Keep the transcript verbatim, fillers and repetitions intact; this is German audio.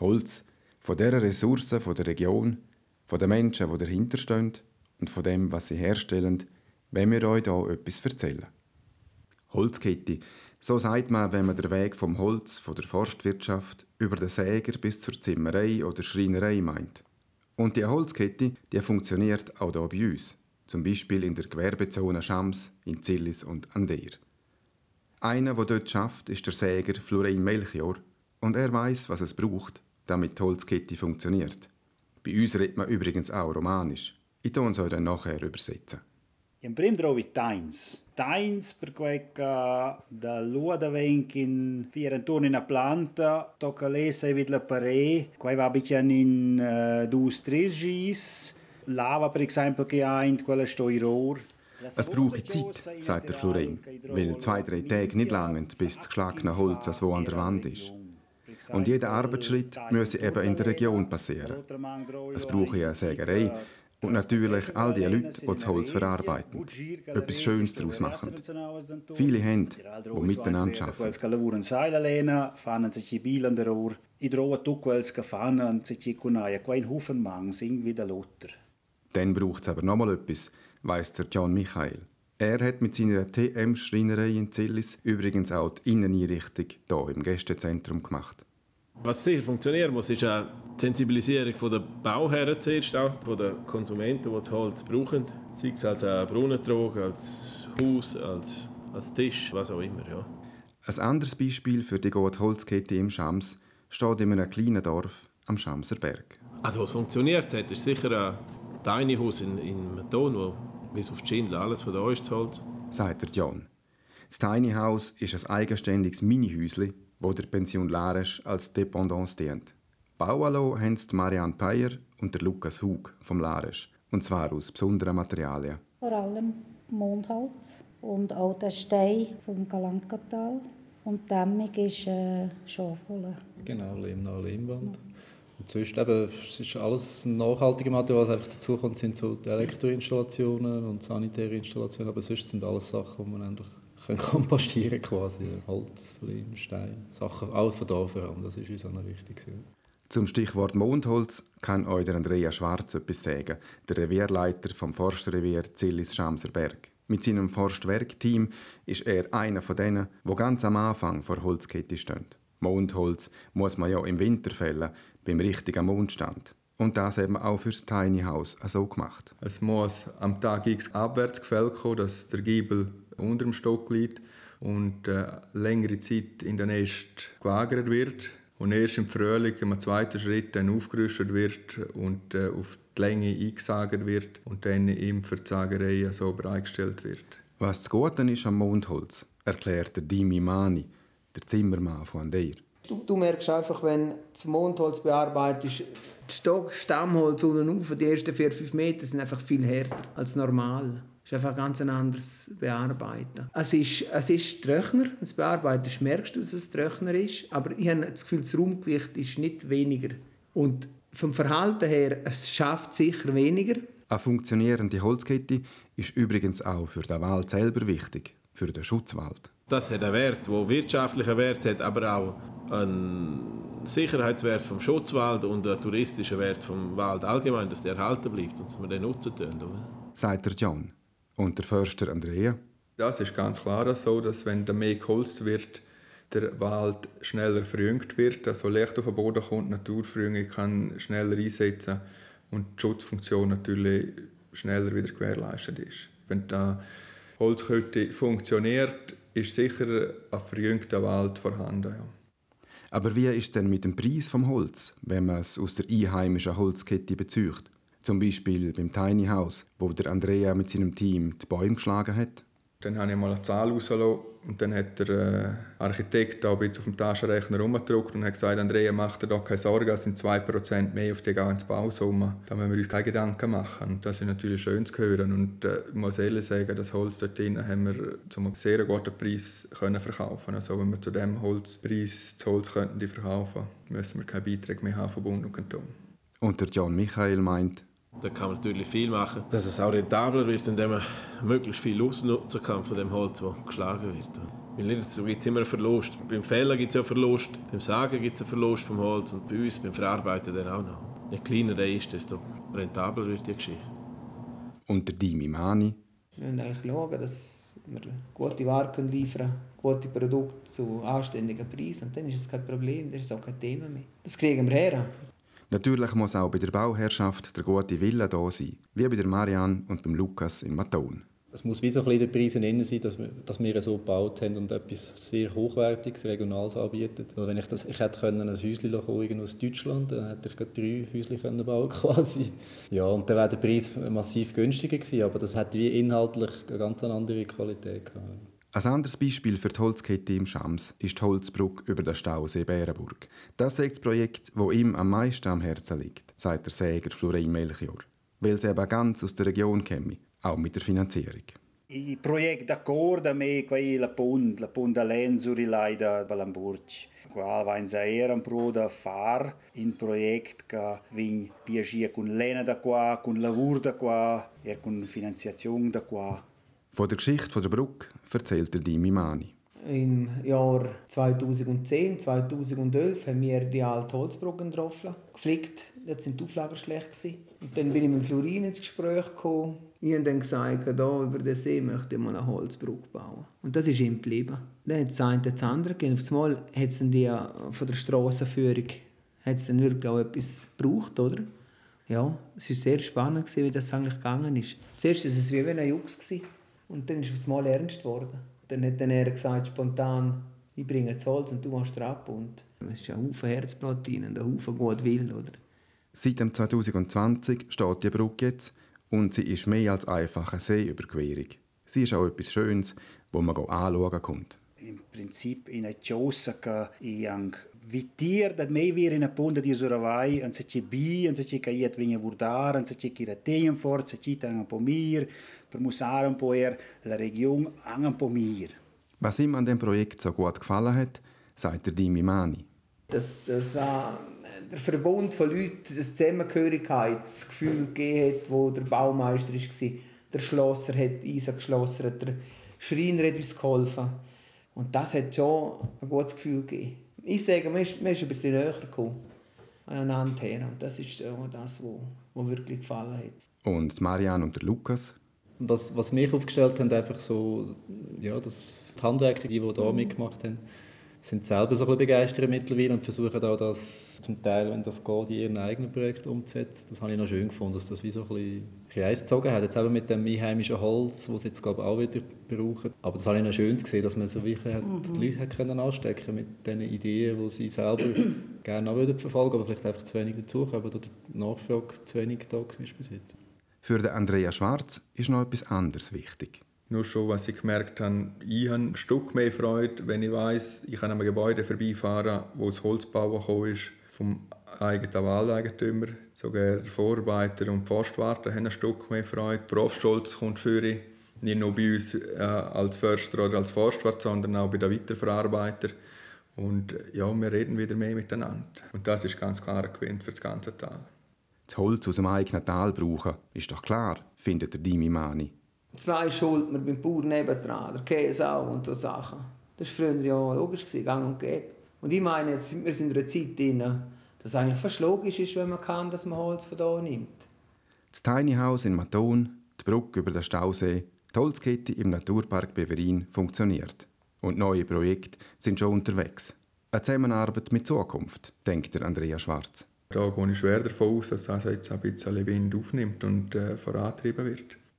Holz, von dieser Ressource von der Region, von den Menschen, die dahinter stehen und von dem, was sie herstellen, wollen wir euch hier etwas erzählen. Holzkette, so sagt man, wenn man den Weg vom Holz, von der Forstwirtschaft, über den Säger bis zur Zimmerei oder Schreinerei meint. Und die Holzkette, die funktioniert auch hier bei uns, zum Beispiel in der Gewerbezone Schams, in Zillis und Andeer. Einer, der dort schafft, ist der Säger Florin Melchior und er weiß, was es braucht, damit die Holzkette funktioniert. Bei uns redet man übrigens auch Romanisch. Ich tue es euch dann nachher übersetzen. In prim trovi tains. Tains perché da lua da venk in vier intorno in una planta, tocca lesa e vid la pare, qua va bicchian in uh, dus tres gis, lava per esempio che ha in quella sto i rohr. Es brauche Zeit, sagt der Florin, weil zwei, drei Tage nicht langen, bis das geschlagene Holz als wo an der Wand ist. Und jeder Arbeitsschritt müsse eben in der Region passieren. Es brauche eine Sägerei und natürlich all die Leute, die das Holz verarbeiten, etwas Schönes daraus machen. Viele Hände, die miteinander arbeiten. Dann braucht es aber noch mal etwas, weiss der John Michael. Er hat mit seiner T M-Schreinerei in Zillis übrigens auch die Inneneinrichtung hier im Gästezentrum gemacht. Was sicher funktionieren muss, ist auch die Sensibilisierung der Bauherren zuerst, auch von den Konsumenten, die das Holz brauchen. Sei es als Brunnentrog, als Haus, als, als Tisch, was auch immer. Ja. Ein anderes Beispiel für die gute Holzkette im Schams steht in einem kleinen Dorf am Schamser Berg. Also was funktioniert hat, ist sicher ein Tiny House in, in Meton, wo bis auf die Schindel alles von da ist zu Holz. Sagt der John. Das Tiny House ist ein eigenständiges Mini-Häuschen, wo der Pension Laresch als Dependance dient. Bauen lassen haben die Marianne Peyer und der Lukas Hug vom Laresch, und zwar aus besonderen Materialien. Vor allem Mondholz und auch der Stein vom Galankatal. Und die Dämmung ist äh, Schafwolle. Genau, lehmnahe Lehmwand. Und sonst eben, es ist alles nachhaltige Material, was einfach dazu kommt, sind so die Elektroinstallationen und sanitäre Installationen, aber sonst sind alles Sachen, die man einfach kompostieren quasi. Holz, Lehm, Stein, Sachen, alles von da vor allem, das ist uns auch noch wichtig. Zum Stichwort Mondholz kann euch der Andrea Schwarz etwas sagen, der Revierleiter vom Forstrevier Zillis-Schamser Berg. Mit seinem Forstwerkteam ist er einer von denen, die ganz am Anfang vor Holzkette stehen. Mondholz muss man ja im Winter fällen, beim richtigen Mondstand. Und das haben wir auch für das Tiny House so gemacht. Es muss am Tag X abwärts gefällt kommen, dass der Giebel unter dem Stock liegt und äh, längere Zeit in der Nest gelagert wird. Und erst im Frühling, im zweiten Schritt, dann aufgerüstet wird und äh, auf die Länge eingesagert wird und dann im für die Sagerei so bereitgestellt wird. Was das Gute ist am Mondholz, erklärt der Dimi Mani, der Zimmermann von Andeer. Du, du merkst einfach, wenn das Mondholz bearbeitet ist, das Stock, Stammholz unten auf, die ersten vier bis fünf Meter sind einfach viel härter als normal. Es ist einfach ganz ein anderes Bearbeiten. Es ist, es ist trockener, das Bearbeiten merkst du, dass es trockener ist, aber ich habe das Gefühl, das Raumgewicht ist nicht weniger. Und vom Verhalten her, es schafft sicher weniger. Eine funktionierende Holzkette ist übrigens auch für den Wald selber wichtig, für den Schutzwald. Das hat einen Wert, der wirtschaftlichen Wert hat, aber auch einen Sicherheitswert vom Schutzwald und einen touristischen Wert vom Wald allgemein, dass der erhalten bleibt und dass wir den nutzen können. Oder? Sagt der John. Und der Förster Andrea? Das ist ganz klar so, dass wenn der mehr geholzt wird, der Wald schneller verjüngt wird, also Licht auf den Boden kommt, Naturverjüngung kann schneller einsetzen und die Schutzfunktion natürlich schneller wieder gewährleistet ist. Wenn die Holzkette funktioniert, ist sicher ein verjüngter Wald vorhanden. Ja. Aber wie ist es denn mit dem Preis vom Holz, wenn man es aus der einheimischen Holzkette bezieht? Zum Beispiel beim Tiny House, wo der Andrea mit seinem Team die Bäume geschlagen hat. Dann habe ich mal eine Zahl rausgelassen und dann hat der äh, Architekt da ein bisschen auf dem Taschenrechner rumgedruckt und hat gesagt, Andrea, mach dir doch keine Sorgen, es sind zwei Prozent mehr auf die ganze Bausumme. Da müssen wir uns keine Gedanken machen. Und das ist natürlich schön zu hören. Und äh, ich muss ehrlich sagen, das Holz dort drin haben wir zu einem sehr guten Preis können verkaufen. Also wenn wir zu diesem Holzpreis das Holz könnten die verkaufen, müssen wir keine Beiträge mehr haben von Bund und Kanton. Und der John Michael meint, da kann man natürlich viel machen, dass es auch rentabler wird, indem man möglichst viel ausnutzen kann von dem Holz, das geschlagen wird. Weil jetzt gibt es immer einen Verlust. Beim Fällen gibt es ja einen Verlust, beim Sagen gibt es einen Verlust vom Holz und bei uns beim Verarbeiten dann auch noch. Je kleiner der ist, desto rentabler wird die Geschichte. Und der Dimi Mani? Wir müssen eigentlich schauen, dass wir gute Ware liefern können, gute Produkte zu anständigen Preisen. Und dann ist es kein Problem, das ist auch kein Thema mehr. Das kriegen wir her. Natürlich muss auch bei der Bauherrschaft der gute Wille da sein, wie bei der Marianne und beim Lukas in Maton. Es muss wie so ein bisschen in den Preisen drin sein, dass wir, dass wir so gebaut haben und etwas sehr Hochwertiges, Regionales anbieten. Also wenn ich, das, ich hätte können ein Häuschen holen aus Deutschland, dann hätte ich gerade drei Häuschen können bauen quasi. Ja, und dann wäre der Preis massiv günstiger gewesen, aber das hat wie inhaltlich eine ganz andere Qualität gehabt. Ein anderes Beispiel für die Holzkette im Schams ist die Holzbrücke über den Stausee Bärenburg. Das ist das Projekt, das ihm am meisten am Herzen liegt, sagt der Säger Florin Melchior, weil es eben ganz aus der Region käme, auch mit der Finanzierung. Il progetto d'accordo me quei la pont, la pont da Lenzuri da Balamburg. Qua va in zaera un pro da far in project che vin piagia con lena da qua, con lavur da qua e con finanziazione da qua. Von der Geschichte der Brücke erzählt der Dimi Mani. Im Jahr zweitausendzehn, zweitausendelf haben wir die alte Holzbrücke getroffen, geflickt. Dort waren die Auflagen schlecht. Und dann bin ich mit Florin ins Gespräch gekommen. Ich habe dann gesagt, da über den See möchte ich mal eine Holzbrücke bauen. Und das ist ihm geblieben. Dann hat das eine das andere gegeben. Auf einmal hat es dann die von der Strassenführung hat es dann wirklich auch etwas gebraucht, oder? Ja, es war sehr spannend, wie das eigentlich gegangen ist. Zuerst war es wie ein Jux. Und dann ist es auf einmal ernst geworden. Dann hat dann er gesagt, spontan, ich bringe das Holz und du machst es ab. Und es ist ein Haufen Herzblut rein und ein Haufen gut Will, oder? Seit zwanzig zwanzig steht die Brücke jetzt und sie ist mehr als einfach eine Seeüberquerung. Sie ist auch etwas Schönes, das man anschauen kommt. In Prinzip in una cosa che iang vitir dat mei weer in a ponda di Soravai, an se c'è bi, an se c'è caiet vinge vurdar, an se c'è kirateien fort, se c'è un po' mir, per musare un po' er la region an un po' mir. Was ihm an dem Projekt so gut gefallen hat, sagt der Dimi Mani. Das, das war der Verbund von Leuten, das Zusammengehörigkeit, das Gefühl gegeben hat, wo der Baumeister war, der Schlosser hat uns geschlossen, der Schreiner hat uns geholfen. Und das hat schon ein gutes Gefühl gegeben. Ich sage, man ist, man ist ein bisschen näher gekommen, aneinander her. Und das ist das, was wirklich gefallen hat. Und Marianne und der Lukas? Was, was mich aufgestellt haben, einfach so, ja, dass die Handwerker, die, die hier mitgemacht haben, sind selber so ein bisschen begeistert mittlerweile und versuchen auch das zum Teil, wenn das geht, in ihren eigenen Projekt umzusetzen. Das habe ich noch schön gefunden, dass das wie so ein bisschen Kreis gezogen hat. Jetzt eben mit dem einheimischen Holz, das sie jetzt glaube ich auch wieder brauchen. Aber das habe ich noch schön gesehen, dass man so wirklich mhm. die Leute können anstecken mit den Ideen, die sie selber gerne auch würden verfolgen, aber vielleicht einfach zu wenig dazukommen oder die Nachfrage zu wenig da war bis jetzt. Für den Andrea Schwarz ist noch etwas anderes wichtig. Nur schon, was ich gemerkt habe, ich habe ein Stück mehr Freude, wenn ich weiss, ich kann an einem Gebäude vorbeifahren, wo das Holzbau gekommen ist, vom eigenen Waldeigentümer. Sogar der Vorarbeiter und die Forstwarte haben ein Stück mehr Freude. Der Berufsstolz kommt für ihn, nicht nur bei uns äh, als Förster oder als Forstwart, sondern auch bei den Weiterverarbeitern. Und ja, wir reden wieder mehr miteinander. Und das ist ganz klar ein Gewinn für das ganze Tal. Das Holz aus dem eigenen Tal brauchen, ist doch klar, findet der Dimi Mani. Zwei schuld man beim Bauern nebendran, der Käse auch und so Sachen. Das war früher ja logisch, gang und gäbe. Und ich meine, jetzt sind wir in einer Zeit drin, dass es eigentlich fast logisch ist, wenn man kann, dass man Holz von hier nimmt. Das Tiny House in Maton, die Brücke über den Stausee, die Holzkette im Naturpark Beverin funktioniert. Und neue Projekte sind schon unterwegs. Eine Zusammenarbeit mit Zukunft, denkt der Andrea Schwarz. Da gehe ich schwer davon aus, dass das jetzt ein bisschen Wind aufnimmt und äh, vorantrieben wird.